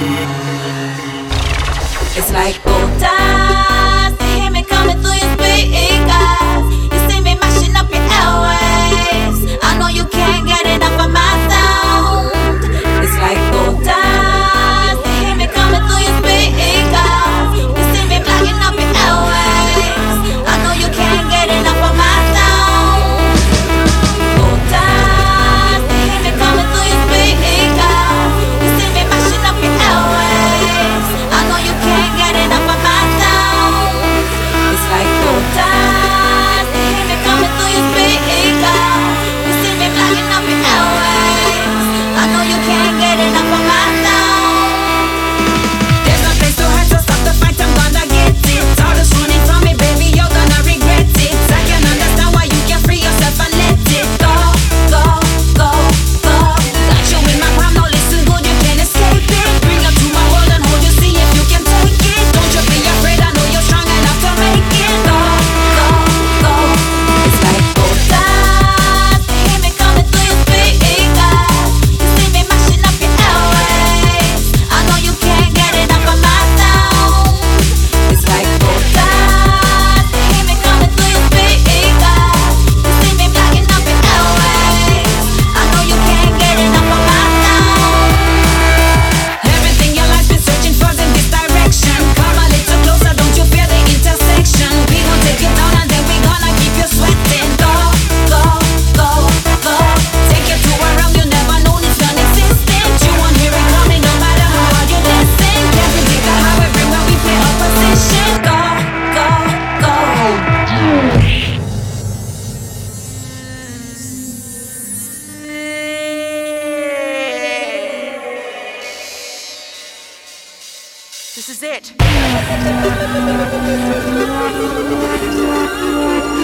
It's like gold dust. You hear me coming through your speakers. You see me mashing up your airwaves. I know you can't get enough of my sound. It's like gold dust. You hear me coming through your speakers. You see me blocking up your airwaves. I know you can't get enough of my sound. Gold dust. You hear me coming through your speakers. You see me mashing up your airwaves. I know you can't get enough of my sound. It's like gold dust. You hear me coming through your speakers. You see me blocking up your airwaves. I know you can't get enough of my sound. There's no place to hide, so stop the fight, I'm gonna get it. All the running from me, baby, you're gonna regret it. I can understand why you can't free yourself and let it go, go, go, go. Got you in my palm, now listen good, you can't escape it. Bring you to my world and hold you, see if you can take it. Don't you be afraid, I know you're strong enough to make it. Go, go, go. It's like gold dust. You hear me coming through your speakers. You see me mashing up your airwaves. I know you can't get enough of my sound. It's like gold dust. You hear me coming through your speakers. You see me blocking up your airwaves. I know you can't get enough of my sound. Everything your life's been searching for in this direction. Come a little closer, don't you fear the intersection? We gon' take you down and then we gonna keep you sweating. Go, go, go, go. Take you to a realm you never known it's non-existent. You won't hear it coming no matter how hard you listen. Can't predict how everywhere we play opposition. Go, go, go. This is it.